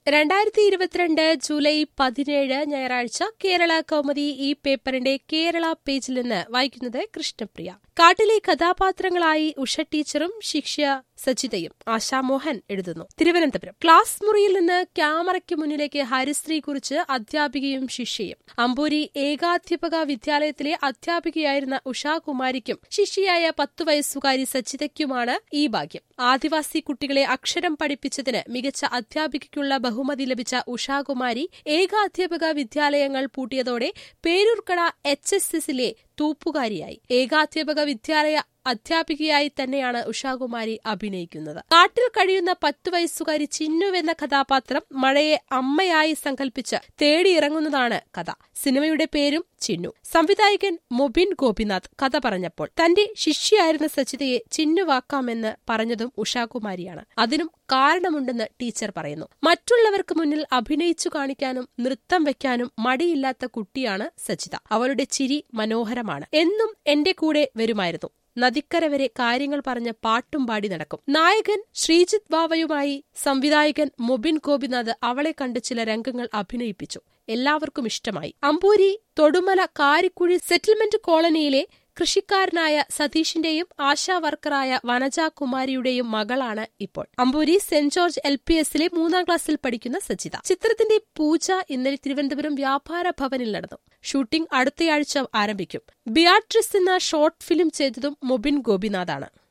2022 July 17 ഞായറാഴ്ച കേരള കൗമുദി ഈ പേപ്പറിന്റെ കേരള പേജിൽ നിന്ന് വായിക്കുന്നത് കൃഷ്ണപ്രിയ. കാട്ടിലെ കഥാപാത്രങ്ങളായി ഉഷ ടീച്ചറും ശിഷ്യ സജിതയും. ആശാമോഹൻ എഴുതുന്നു, തിരുവനന്തപുരം. ക്ലാസ് മുറിയിൽ നിന്ന് ക്യാമറയ്ക്ക് മുന്നിലേക്ക് ഹരിശ്രീ കുറിച്ച് അധ്യാപികയും ശിഷ്യയും. അമ്പൂരി ഏകാധ്യാപക വിദ്യാലയത്തിലെ അധ്യാപികയായിരുന്ന ഉഷാകുമാരിക്കും ശിഷ്യയായ 10 വയസ്സുകാരി സജിതയ്ക്കുമാണ് ഈ ഭാഗ്യം. ആദിവാസി കുട്ടികളെ അക്ഷരം പഠിപ്പിച്ചതിന് മികച്ച അധ്യാപികയ്ക്കുള്ള ബഹുമതി ലഭിച്ച ഉഷാകുമാരി ഏകാധ്യാപക വിദ്യാലയങ്ങൾ പൂട്ടിയതോടെ പേരൂർക്കട HSSലെ തൂപ്പുകാരിയായി. ഏകാധ്യാപക വിദ്യാലയ അധ്യാപികയായി തന്നെയാണ് ഉഷാകുമാരി അഭിനയിക്കുന്നത്. കാട്ടിൽ കഴിയുന്ന 10 വയസ്സുകാരി ചിന്നുവെന്ന കഥാപാത്രം മഴയെ അമ്മയായി സങ്കല്പിച്ച് തേടിയിറങ്ങുന്നതാണ് കഥ. സിനിമയുടെ പേരും ചിന്നു. സംവിധായകൻ മൊബിൻ ഗോപിനാഥ് കഥ പറഞ്ഞപ്പോൾ തന്റെ ശിഷ്യയായിരുന്ന സജിതയെ ചിന്നുവാക്കാമെന്ന് പറഞ്ഞതും ഉഷാകുമാരിയാണ്. അതിനും കാരണമുണ്ടെന്ന് ടീച്ചർ പറയുന്നു. മറ്റുള്ളവർക്ക് മുന്നിൽ അഭിനയിച്ചു കാണിക്കാനും നൃത്തം വെക്കാനും മടിയില്ലാത്ത കുട്ടിയാണ് സജിത. അവളുടെ ചിരി മനോഹരമാണ്. എന്നും എന്റെ കൂടെ വരുമായിരുന്നു. നദിക്കര വരെ കാര്യങ്ങൾ പറഞ്ഞ് പാട്ടും പാടി നടക്കും. നായകൻ ശ്രീജിത്ത് വാവയുമായി സംവിധായകൻ മൊബിൻ ഗോപിനാഥ് അവളെ കണ്ട് ചില രംഗങ്ങൾ അഭിനയിപ്പിച്ചു. എല്ലാവർക്കും ഇഷ്ടമായി. അമ്പൂരി തൊടുമല കാരിക്കുഴി സെറ്റിൽമെന്റ് കോളനിയിലെ കൃഷിക്കാരനായ സതീഷിന്റെയും ആശാ വർക്കറായ വനജാകുമാരിയുടെയും മകളാണ് ഇപ്പോൾ. അമ്പൂരി സെന്റ് ജോർജ് LPSലെ 3ാം ക്ലാസ്സിൽ പഠിക്കുന്ന സജിത. ചിത്രത്തിന്റെ പൂജ ഇന്നലെ തിരുവനന്തപുരം വ്യാപാര ഭവനിൽ നടന്നു. ഷൂട്ടിംഗ് അടുത്തയാഴ്ച ആരംഭിക്കും. ബിയാട്രിസ് എന്ന ഷോർട്ട് ഫിലിം ചെയ്തതും മൊബിൻ ഗോപിനാഥാണ്.